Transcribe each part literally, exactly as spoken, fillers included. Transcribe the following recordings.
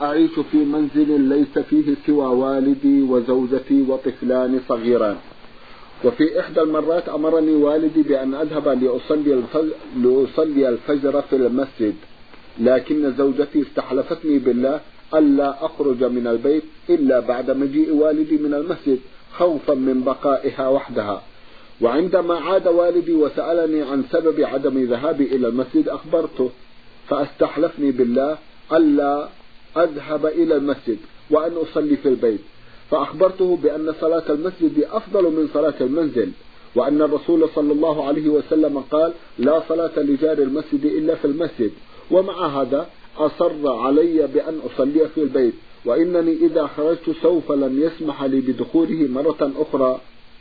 أعيش في منزل ليس فيه سوى والدي وزوجتي وطفلان صغيران، وفي إحدى المرات أمرني والدي بأن أذهب لأصلي الفجر, لأصلي الفجر في المسجد، لكن زوجتي استحلفتني بالله ألا أخرج من البيت إلا بعد مجيء والدي من المسجد خوفا من بقائها وحدها. وعندما عاد والدي وسألني عن سبب عدم ذهابي إلى المسجد أخبرته، فاستحلفني بالله ألا أذهب إلى المسجد وأن أصلي في البيت، فأخبرته بأن صلاة المسجد أفضل من صلاة المنزل، وأن الرسول صلى الله عليه وسلم قال لا صلاة لجار المسجد إلا في المسجد. ومع هذا أصر علي بأن أصلي في البيت، وإنني إذا خرجت سوف لن يسمح لي بدخوله مرة أخرى،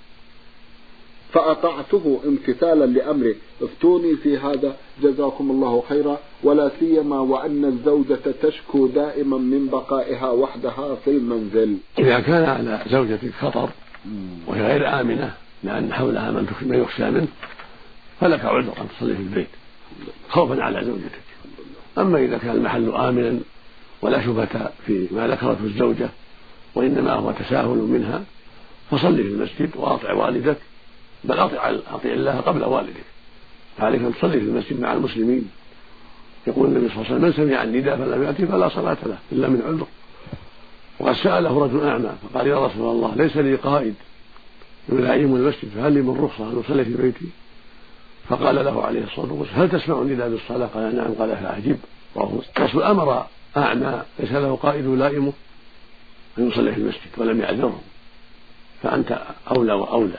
فأطعته امتثالا لأمره. افتوني في هذا جزاكم الله خيرا، ولا سيما وأن الزوجة تشكو دائما من بقائها وحدها في المنزل. إذا كان على زوجتك خطر وهي غير آمنة لأن حولها من يخشى منه فلك عذر أن تصلي في البيت خوفا على زوجتك. أما إذا كان المحل آمنا ولا شبهة في ما ذكرته الزوجة وإنما هو تساهل منها فصلي في المسجد وأطع والدك، بل أطع الله قبل والدك، فعليك أن تصلي في المسجد مع المسلمين. يقول النبي صلى الله عليه وسلم من سمع النداء فلم يأتي فلا صلاة له إلا من عذر. وقد سأله رجل أعمى فقال يا رسول الله ليس لي قائد يلائم المسجد فهل لي من رخصة أن أصلي في بيتي؟ فقال له عليه الصلاة والسلام هل تسمع النداء بالصلاة؟ قال نعم. قال فأعجب. الرسول أمر أعمى ليس له قائد يلائمه أن يصلي في المسجد ولم يعذره، فأنت أولى وأولى.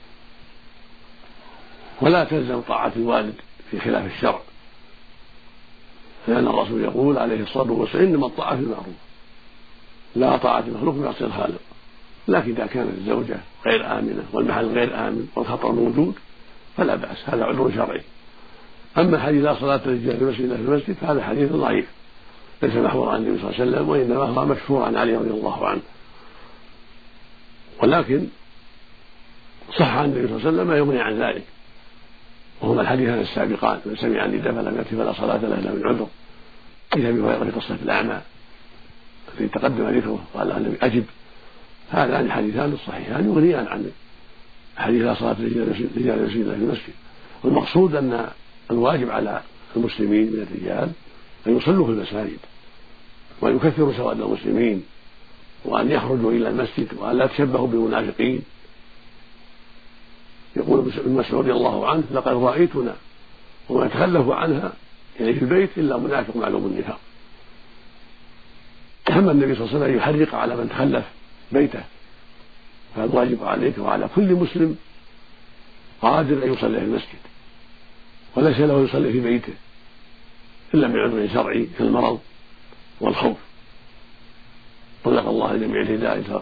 ولا تلزم طاعة الوالد في خلاف الشرع، لأن الرسول يقول عليه الصلاة والسلام إنما الطاعة في المعروف لا طاعة المخلوق في معصية الخالق. لكن إذا كانت الزوجة غير آمنة والمحل غير آمن والخطر موجود فلا بأس، هذا عذر شرعي. أما حديث لا صلاة للرجال في المسجد إلا في المسجد فهذا حديث ضعيف ليس محفورا عن النبي صلى الله عليه وسلم، وإنما هو مشهور عن علي رضي الله عنه. ولكن صح عن النبي صلى الله عليه وسلم ما يغني عن ذلك، وهما الحديثان السابقان من سمع النداء فلم يأت فلا صلاة له إلا من عذر. إذا أبي هريرة في قصة الأعمى الذي تقدم ذكره قال النبي أجب، هذان الحديثان الصحيحان يغنيان عن حديث لا صلاة للرجال في المسجد. والمقصود أن الواجب على المسلمين من الرجال أن يصلوا في المساجد وأن يكثروا سواد المسلمين وأن يخرجوا إلى المسجد وأن لا تشبهوا بالمنافقين. يقول ابن مسعود رضي الله عنه لقد رأيتنا وما يتخلف عنها يعني في البيت إلا منافق معلوم النفاق. هم النبي صلى الله عليه وسلم يحرق على من تخلف بيته، فالواجب عليك وعلى كل مسلم قادر أن يصلي في المسجد وليس له يصلي في بيته إلا من عذر شرعي كالمرض والخوف. طلق الله جميع الهداية